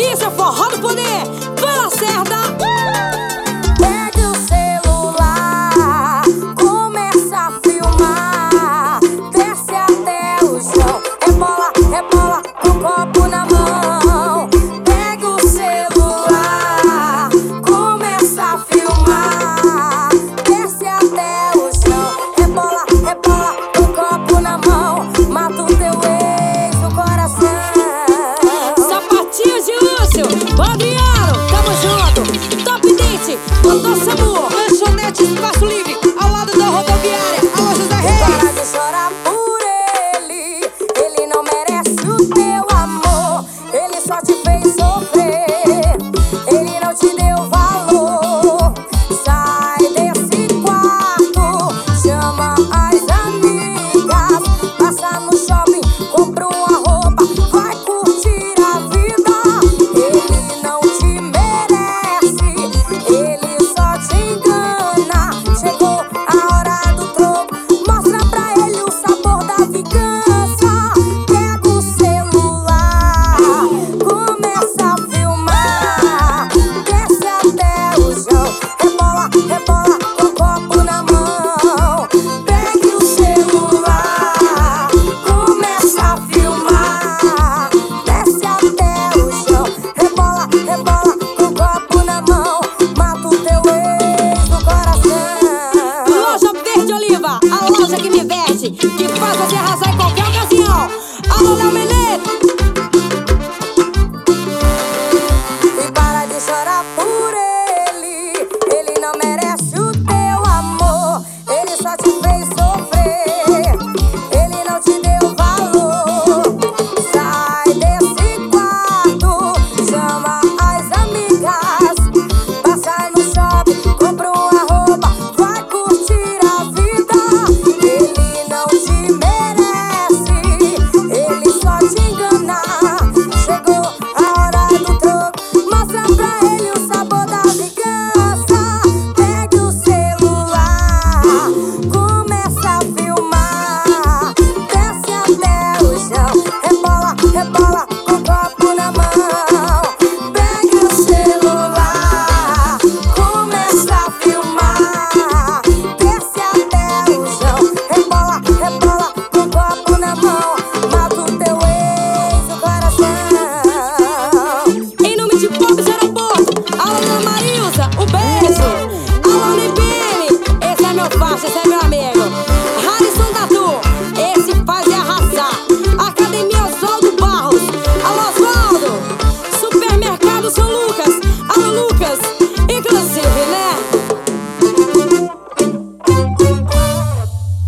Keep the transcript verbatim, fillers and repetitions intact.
Isso é forró do poder. Vai lá, Cerda. Pegue o celular, começa a filmar, desce até o chão, rebola, rebola com o copo na mão. Pegue o celular, começa a filmar, desce até o chão, rebola, rebola com o copo na mão. Mata o teu ex no coração. Sapatinhos de Lúcio, Adriano.